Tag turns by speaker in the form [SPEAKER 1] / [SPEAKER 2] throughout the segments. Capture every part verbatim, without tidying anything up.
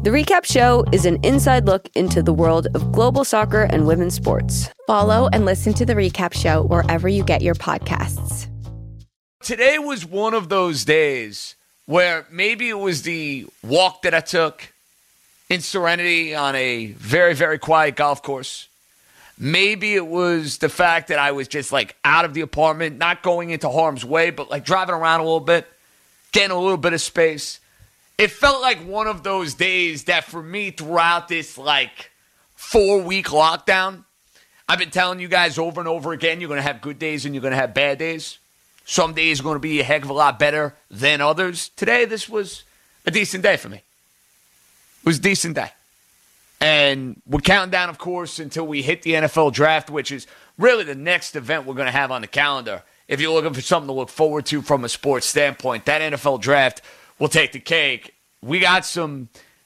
[SPEAKER 1] The Recap Show is an inside look into the world of global soccer and women's sports.
[SPEAKER 2] Follow and listen to The Recap Show wherever you get your podcasts.
[SPEAKER 3] Today was one of those days where maybe it was the walk that I took in serenity on a very, very quiet golf course. Maybe it was the fact that I was just like out of the apartment, not going into harm's way, but like driving around a little bit, getting a little bit of space. It felt like one of those days that for me throughout this like four-week lockdown, I've been telling you guys over and over again, you're going to have good days and you're going to have bad days. Some days are going to be a heck of a lot better than others. Today, this was a decent day for me. It was a decent day. And we're counting down, of course, until we hit the N F L draft, which is really the next event we're going to have on the calendar. If you're looking for something to look forward to from a sports standpoint, that N F L draft will take the cake. We got some,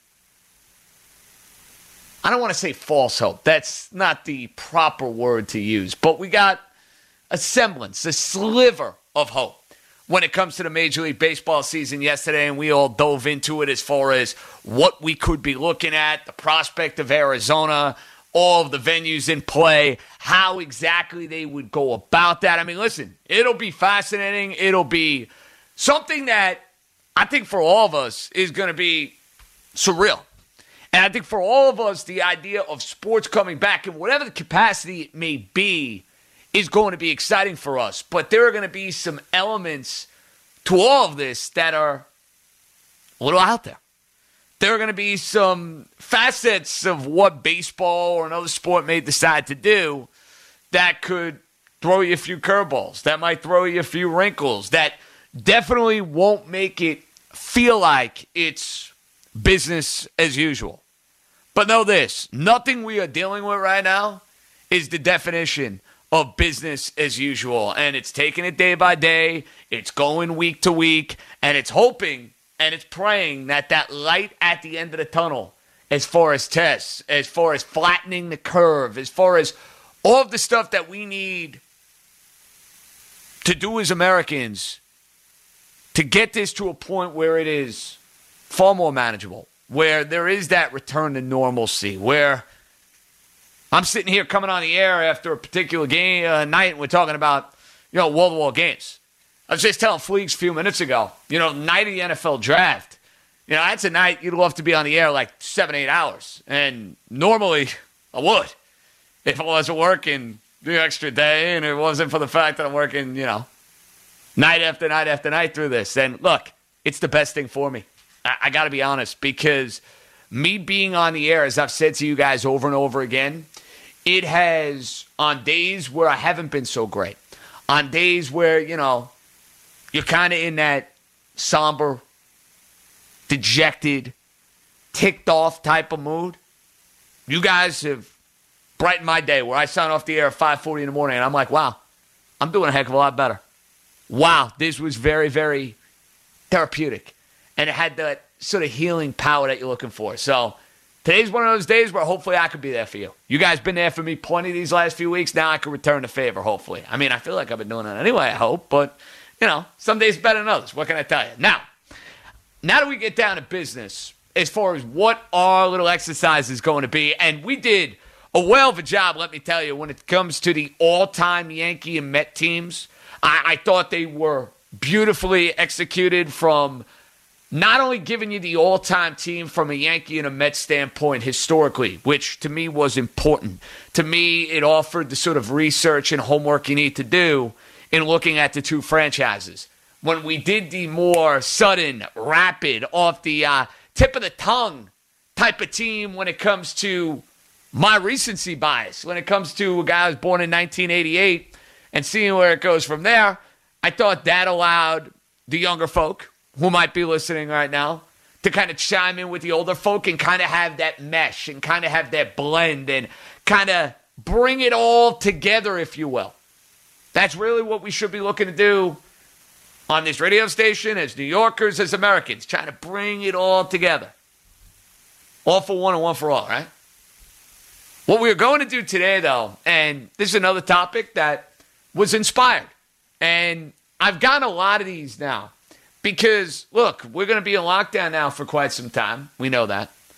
[SPEAKER 3] I don't want to say false hope. That's not the proper word to use. But we got a semblance, a sliver of hope when it comes to the Major League Baseball season yesterday, and we all dove into it as far as what we could be looking at, the prospect of Arizona, all of the venues in play, how exactly they would go about that. I mean, listen, it'll be fascinating. It'll be something that I think for all of us is going to be surreal. And I think for all of us, the idea of sports coming back in whatever the capacity it may be is going to be exciting for us. But there are going to be some elements to all of this that are a little out there. There are going to be some facets of what baseball or another sport may decide to do that could throw you a few curveballs, that might throw you a few wrinkles, that definitely won't make it feel like it's business as usual. But know this, nothing we are dealing with right now is the definition of business as usual. And it's taking it day by day, it's going week to week, and it's hoping and it's praying that that light at the end of the tunnel, as far as tests, as far as flattening the curve, as far as all of the stuff that we need to do as Americans to get this to a point where it is far more manageable, where there is that return to normalcy, where I'm sitting here coming on the air after a particular game uh, night, and we're talking about, you know, wall-to-wall games. I was just telling Fleegs a few minutes ago, you know, night of the N F L draft, you know, that's a night you'd love to be on the air like seven, eight hours. And normally I would if I wasn't working the extra day and it wasn't for the fact that I'm working, you know, night after night after night through this. And look, it's the best thing for me. I, I got to be honest, because me being on the air, as I've said to you guys over and over again, it has, on days where I haven't been so great, on days where, you know, you're kind of in that somber, dejected, ticked off type of mood, you guys have brightened my day where I sign off the air at five forty in the morning and I'm like, wow, I'm doing a heck of a lot better. Wow, this was very, very therapeutic. And it had that sort of healing power that you're looking for. So today's one of those days where hopefully I could be there for you. You guys been there for me plenty these last few weeks. Now I can return the favor, hopefully. I mean, I feel like I've been doing that anyway, I hope. But, you know, some days better than others. What can I tell you? Now, now that we get down to business, as far as what our little exercise is going to be, and we did a whale of a job, let me tell you, when it comes to the all-time Yankee and Met teams. I, I thought they were beautifully executed from not only giving you the all-time team from a Yankee and a Met standpoint historically, which to me was important. To me, it offered the sort of research and homework you need to do in looking at the two franchises. When we did the more sudden, rapid, off the uh, tip of the tongue type of team when it comes to my recency bias, when it comes to a guy who was born in nineteen eighty-eight and seeing where it goes from there, I thought that allowed the younger folk who might be listening right now to kind of chime in with the older folk and kind of have that mesh and kind of have that blend and kind of bring it all together, if you will. That's really what we should be looking to do on this radio station as New Yorkers, as Americans, trying to bring it all together. All for one and one for all, right? What we're going to do today, though, and this is another topic that was inspired, and I've gotten a lot of these now because, look, we're going to be in lockdown now for quite some time. We know that.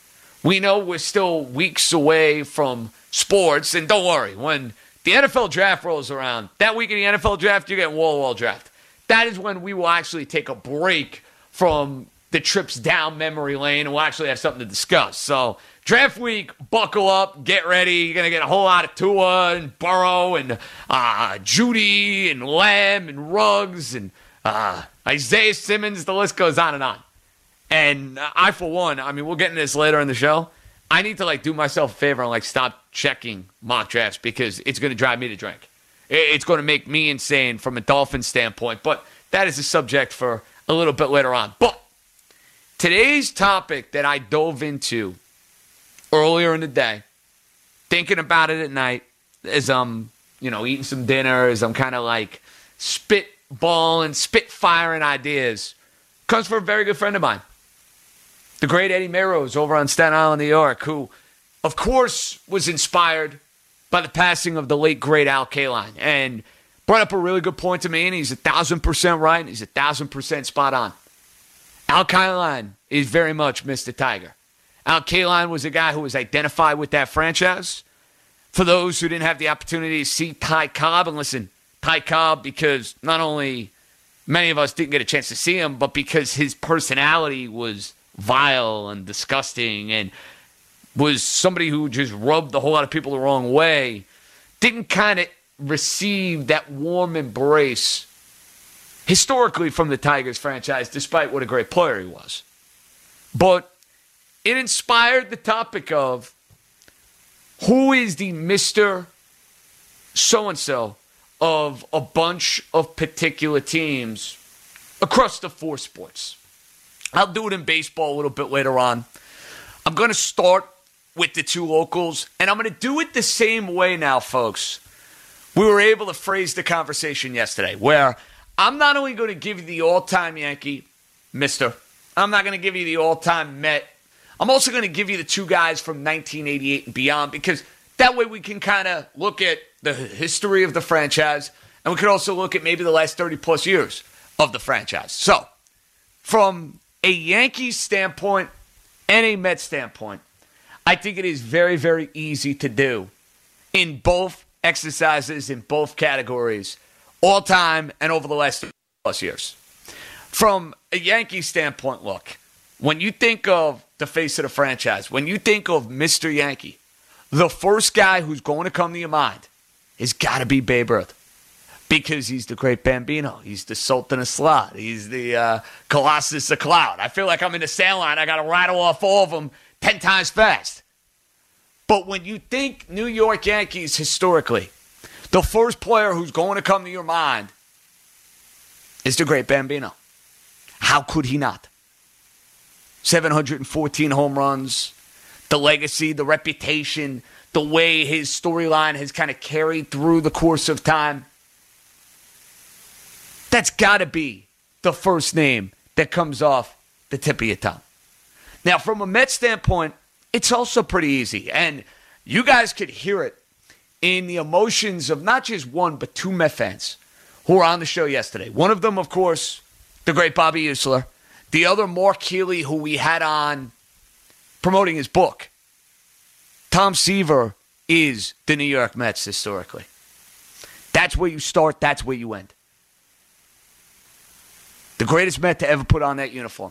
[SPEAKER 3] We know we're still weeks away from sports, and don't worry, when the N F L draft rolls around, that week in the N F L draft, you're getting wall-to-wall draft. That is when we will actually take a break from the trips down memory lane, and we'll actually have something to discuss. So, draft week, buckle up, get ready. You're going to get a whole lot of Tua and Burrow and uh, Judy and Lamb and Ruggs and uh, Isaiah Simmons. The list goes on and on. And I, for one, I mean, we'll get into this later in the show. I need to, like, do myself a favor and, like, stop checking mock drafts because it's going to drive me to drink. It's going to make me insane from a Dolphin standpoint. But that is a subject for a little bit later on. But today's topic that I dove into earlier in the day, thinking about it at night as I'm, you know, eating some dinner, as I'm kind of like spitballing, spitfiring ideas, comes from a very good friend of mine, the great Eddie Mayros over on Staten Island, New York, who, of course, was inspired by the passing of the late, great Al Kaline, and brought up a really good point to me, and he's a thousand percent right, and he's a thousand percent spot on. Al Kaline is very much Mister Tiger. Al Kaline was a guy who was identified with that franchise. For those who didn't have the opportunity to see Ty Cobb, and listen, Ty Cobb, because not only many of us didn't get a chance to see him, but because his personality was vile and disgusting and was somebody who just rubbed a whole lot of people the wrong way, didn't kind of receive that warm embrace historically from the Tigers franchise, despite what a great player he was. But it inspired the topic of who is the Mister So-and-so of a bunch of particular teams across the four sports. I'll do it in baseball a little bit later on. I'm going to start with the two locals, and I'm going to do it the same way now, folks. We were able to phrase the conversation yesterday, where I'm not only going to give you the all-time Yankee, Mister I'm not going to give you the all-time Met. I'm also going to give you the two guys from nineteen eighty-eight and beyond, because that way we can kind of look at the history of the franchise, and we can also look at maybe the last thirty-plus years of the franchise. So, from a Yankees standpoint and a Mets standpoint, I think it is very, very easy to do in both exercises, in both categories, all time and over the last plus years. From a Yankee standpoint, look, when you think of the face of the franchise, when you think of Mister Yankee, the first guy who's going to come to your mind has got to be Babe Ruth. Because he's the great Bambino. He's the Sultan of Slot. He's the uh, Colossus of Cloud. I feel like I'm in the sound line. I got to rattle off all of them ten times fast. But when you think New York Yankees historically, the first player who's going to come to your mind is the great Bambino. How could he not? seven hundred fourteen home runs, the legacy, the reputation, the way his storyline has kind of carried through the course of time. That's got to be the first name that comes off the tip of your tongue. Now, from a Mets standpoint, it's also pretty easy. And you guys could hear it in the emotions of not just one, but two Met fans who were on the show yesterday. One of them, of course, the great Bobby Usler. The other, Mark Healy, who we had on promoting his book. Tom Seaver is the New York Mets historically. That's where you start. That's where you end. The greatest Met to ever put on that uniform.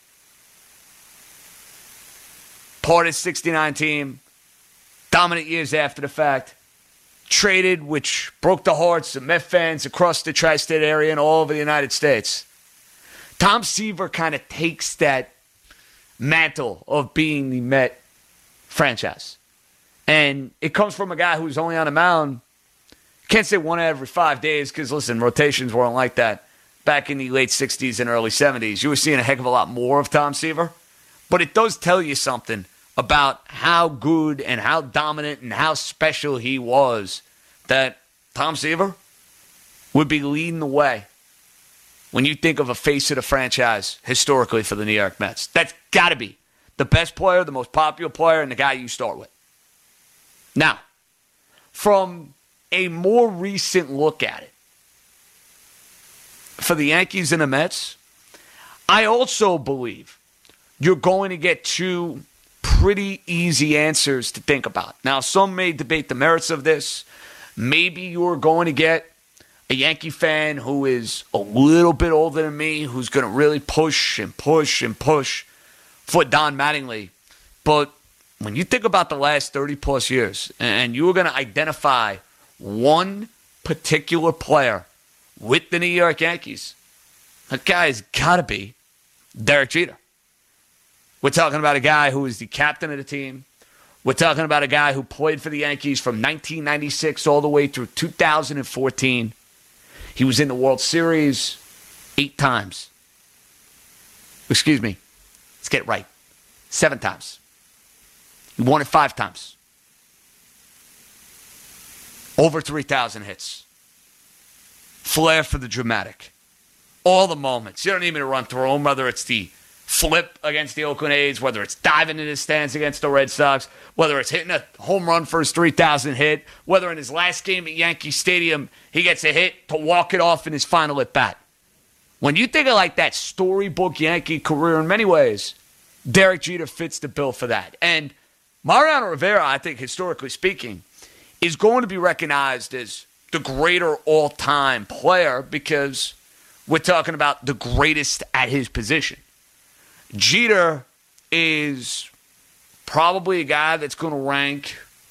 [SPEAKER 3] Part of the sixty-nine team. Dominant years after the fact. Traded, which broke the hearts of Met fans across the tri-state area and all over the United States. Tom Seaver kind of takes that mantle of being the Met franchise. And it comes from a guy who's only on the mound. Can't say one every five days because, listen, rotations weren't like that back in the late sixties and early seventies. You were seeing a heck of a lot more of Tom Seaver. But it does tell you something about how good and how dominant and how special he was that Tom Seaver would be leading the way when you think of a face of the franchise historically for the New York Mets. That's got to be the best player, the most popular player, and the guy you start with. Now, from a more recent look at it, for the Yankees and the Mets, I also believe you're going to get two pretty easy answers to think about. Now, some may debate the merits of this. Maybe you're going to get a Yankee fan who is a little bit older than me, who's going to really push and push and push for Don Mattingly. But when you think about the last thirty-plus years, and you were going to identify one particular player with the New York Yankees, that guy has got to be Derek Jeter. We're talking about a guy who is the captain of the team. We're talking about a guy who played for the Yankees from nineteen ninety-six all the way through two thousand fourteen. He was in the World Series eight times. Excuse me. Let's get it right. Seven times. He won it five times. Over three thousand hits. Flair for the dramatic. All the moments. You don't need me to run through them, whether it's the flip against the Oakland A's, whether it's diving in his stands against the Red Sox, whether it's hitting a home run for his three thousand hit, whether in his last game at Yankee Stadium he gets a hit to walk it off in his final at-bat. When you think of like that storybook Yankee career in many ways, Derek Jeter fits the bill for that. And Mariano Rivera, I think historically speaking, is going to be recognized as the greater all-time player because we're talking about the greatest at his position. Jeter is probably a guy that's going to rank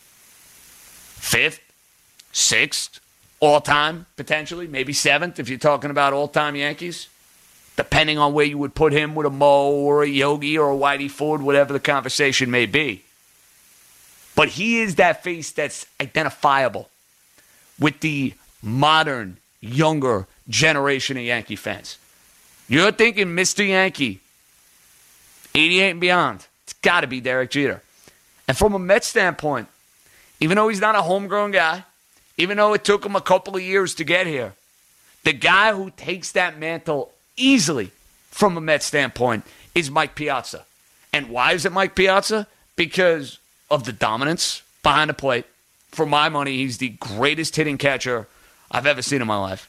[SPEAKER 3] fifth, sixth, all-time, potentially, maybe seventh if you're talking about all-time Yankees, depending on where you would put him with a Mo or a Yogi or a Whitey Ford, whatever the conversation may be. But he is that face that's identifiable with the modern, younger generation of Yankee fans. You're thinking Mister Yankee, eighty-eight and beyond. It's got to be Derek Jeter. And from a Mets standpoint, even though he's not a homegrown guy, even though it took him a couple of years to get here, the guy who takes that mantle easily from a Mets standpoint is Mike Piazza. And why is it Mike Piazza? Because of the dominance behind the plate. For my money, he's the greatest hitting catcher I've ever seen in my life.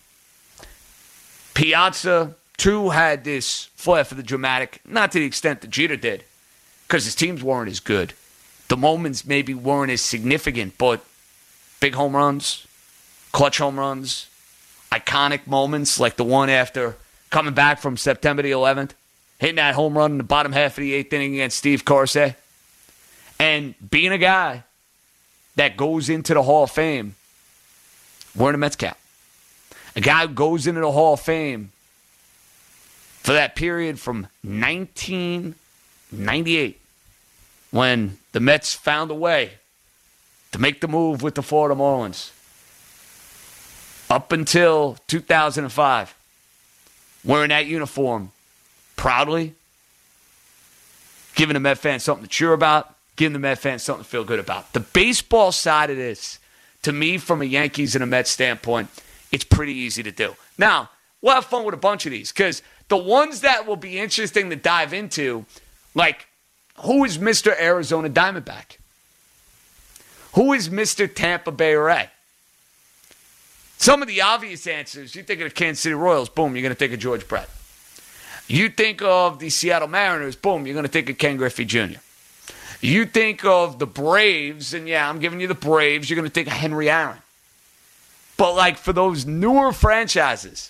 [SPEAKER 3] Piazza, too, had this flair for the dramatic, not to the extent that Jeter did, because his teams weren't as good. The moments maybe weren't as significant, but big home runs, clutch home runs, iconic moments like the one after coming back from September the eleventh, hitting that home run in the bottom half of the eighth inning against Steve Corse, and being a guy that goes into the Hall of Fame wearing a Mets cap. A guy who goes into the Hall of Fame for that period from nineteen ninety-eight, when the Mets found a way to make the move with the Florida Marlins, up until two thousand five, wearing that uniform proudly, giving the Met fans something to cheer about, giving the Met fans something to feel good about. The baseball side of this, to me, from a Yankees and a Mets standpoint, it's pretty easy to do. Now, we'll have fun with a bunch of these, because the ones that will be interesting to dive into, like, who is Mister Arizona Diamondback? Who is Mister Tampa Bay Ray? Some of the obvious answers, you think of the Kansas City Royals, boom, you're going to think of George Brett. You think of the Seattle Mariners, boom, you're going to think of Ken Griffey Junior You think of the Braves, and yeah, I'm giving you the Braves, you're going to think of Henry Aaron. But like for those newer franchises,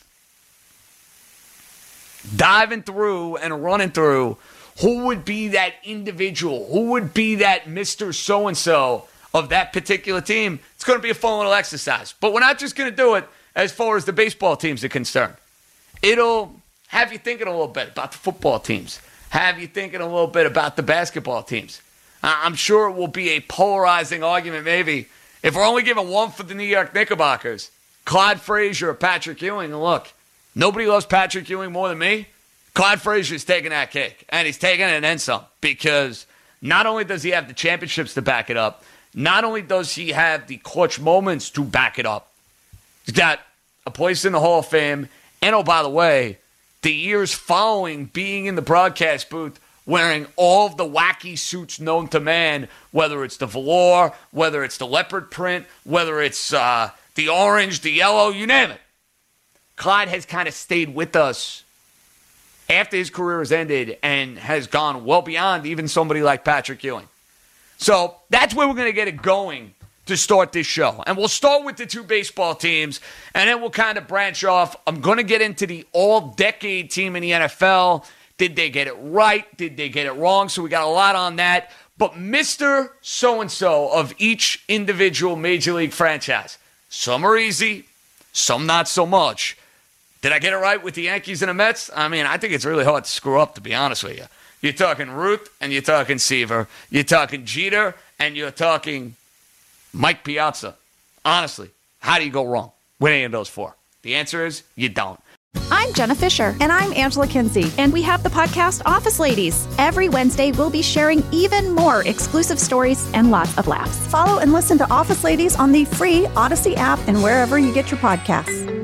[SPEAKER 3] diving through and running through, who would be that individual? Who would be that Mister So-and-so of that particular team? It's going to be a fun little exercise. But we're not just going to do it as far as the baseball teams are concerned. It'll have you thinking a little bit about the football teams. Have you thinking a little bit about the basketball teams. I'm sure it will be a polarizing argument maybe if we're only giving one for the New York Knickerbockers, Clyde Frazier or Patrick Ewing. And look, nobody loves Patrick Ewing more than me. Clyde Frazier's taking that cake, and he's taking it and then some, because not only does he have the championships to back it up, not only does he have the clutch moments to back it up, he's got a place in the Hall of Fame, and oh, by the way, the years following being in the broadcast booth wearing all of the wacky suits known to man, whether it's the velour, whether it's the leopard print, whether it's uh, the orange, the yellow, you name it. Clyde has kind of stayed with us after his career has ended and has gone well beyond even somebody like Patrick Ewing. So that's where we're going to get it going to start this show. And we'll start with the two baseball teams, and then we'll kind of branch off. I'm going to get into the all-decade team in the N F L. Did they get it right? Did they get it wrong? So we got a lot on that. But Mister So-and-so of each individual Major League franchise. Some are easy, some not so much. Did I get it right with the Yankees and the Mets? I mean, I think it's really hard to screw up, to be honest with you. You're talking Ruth and you're talking Seaver. You're talking Jeter and you're talking Mike Piazza. Honestly, how do you go wrong with any of those four? The answer is you don't.
[SPEAKER 4] I'm Jenna Fisher.
[SPEAKER 2] And I'm Angela Kinsey.
[SPEAKER 4] And we have the podcast Office Ladies.
[SPEAKER 2] Every Wednesday, we'll be sharing even more exclusive stories and lots of laughs.
[SPEAKER 4] Follow and listen to Office Ladies on the free Odyssey app and wherever you get your podcasts.